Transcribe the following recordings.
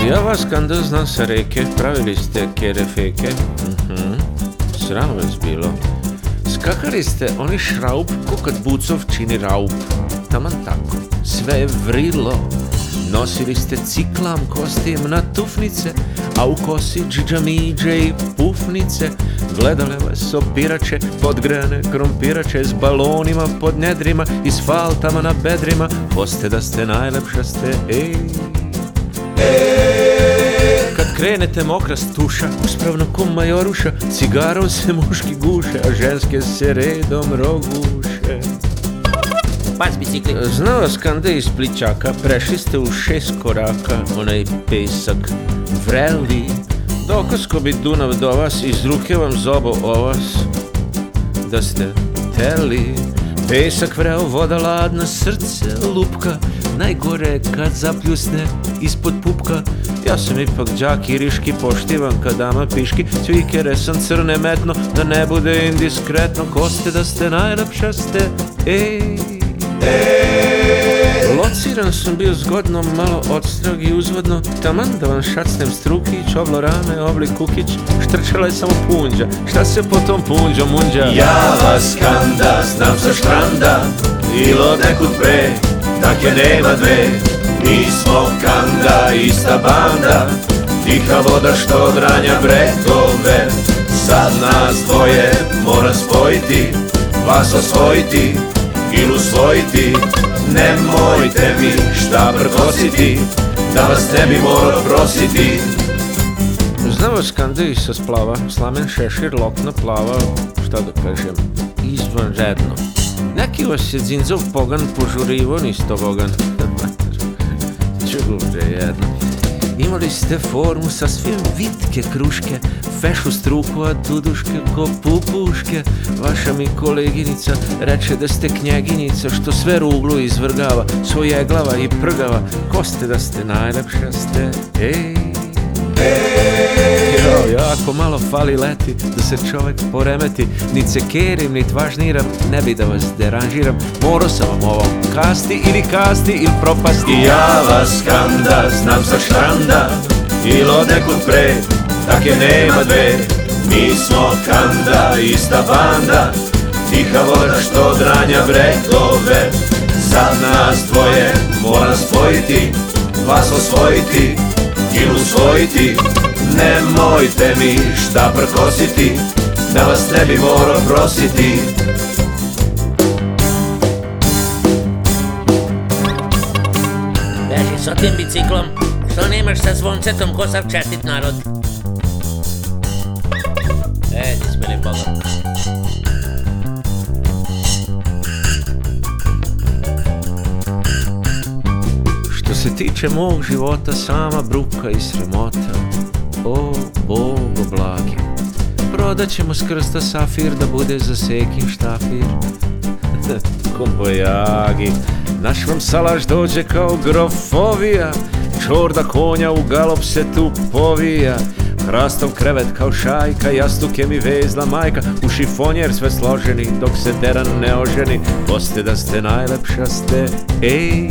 Ja vas kanda znam sa reke, pravili ste kerefeke. Sram vas bilo. Skakali ste oni šraub, ko kad Bucov čini raub. Taman tako, sve je vrilo. Nosili ste ciklam kostim na tufnice, a u kosi džidžamidže i pufnice. Gledale vas opirače, podgrane krompirače, s balonima pod nedrima i s faltama na bedrima. Poste da ste najlepša ste, ej. Kad krenete mokra stuša, uspravno ko majoruša, cigarom se muški guše, a ženske se redom roguše. Pas bicikli. Znao vas kande iz Plićaka, prešli ste u 6 koraka, onaj pesak vreli. Dokosko bi Dunav do vas, iz ruke vam zobo o vas, da ste teli. Pesak vreo, voda ladna, srce lupka, najgore kad zapljusne ispod pupka. Ja sam ipak đak i riški, poštivan kad dama piški, cvikere sam crne metno, da ne bude indiskretno. Ko ste da ste najlepša ste, ej. Lociran sam bio zgodno, malo odstrog i uzvodno, taman da vam šacnem strukić, oblo rame, oblik kukić, štrčala je samo punđa, šta se po tom punđom munđa? Ja vas kanda, znam sa štranda, ilo nekud pre, tak je nema dve. Mi smo kanda, ista banda, tiha voda što odranja bregove. Sad nas dvoje mora spojiti, vas osvojiti ili usvojiti. Nemojte mi šta prkositi, da vas ne bi morao prositi. Znao vas kande i sa Splava, slamen šešir, lokna plava, šta da kažem, izvanredno. Neki vas je dzinzov pogan požurivo, nisto bogan. Čuže jedno. Imali ste formu sasvim vitke kruške, fešu struku, a duduške ko pupuške. Vaša mi koleginica reče da ste knjeginjica, što sve ruglu izvrgava, svojeglava i prgava. Ko ste da ste najlepša ste, ej. Jako malo fali leti, da se čovek poremeti. Nit se kerim, nit važniram, ne bi da vas deranžiram. Morao sam vam ovo kasti ili propasti. Ja vas kanda, znam sa štranda, ilo nekud pre, tak je nema dve. Mi smo kanda, ista banda, tiha voda što odranja bregove. Sad nas dvoje moram spojiti, vas osvojiti ili usvojiti. Nemojte mi šta prkositi, da vas ne bi morao prositi. Beži s tim biciklom, što nemaš sa zvoncetom ko sav čestit narod. Ti smeli Boga. Što se tiče mog života, sama bruka i sramota. O, Bogo blagi, prodat ćemo s krsta safir, da bude za sekin štafir. Kombojagi, naš vam salaš dođe kao grofovija, čorda konja u galop se tu povija. Hrastov krevet kao šajka, jastuke mi vezla majka, u šifonjer sve složeni, dok se deran ne oženi. Poste da ste najlepša ste, ej.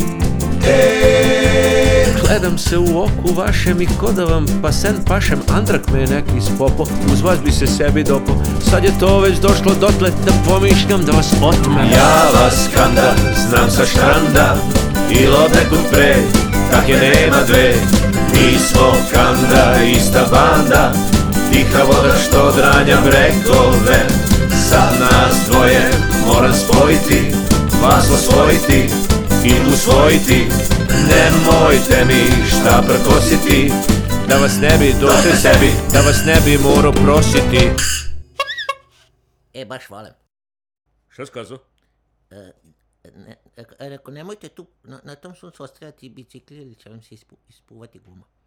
Gledam se u oku vašem i ko da vam pasen pašem, andrak me je neki spopo, uz vas bi se sebi dopo. Sad je to već došlo dotle da pomišljam da vas otmem. Ja vas kanda, znam sa štranda, ilo nekud pre, tak je nema dve. Mi smo kanda, ista banda, tiha voda što odranja bregove. Sad nas dvoje moram spojiti, vas osvojiti i usvojiti. Nemojte mi šta prkositi, da vas ne bi došli sebi, da vas ne bi morao prositi. Baš volim. Šta skazu? Rekao, nemojte tu na tom suncu ostavljati bicikli ili će vam se ispuvati guma.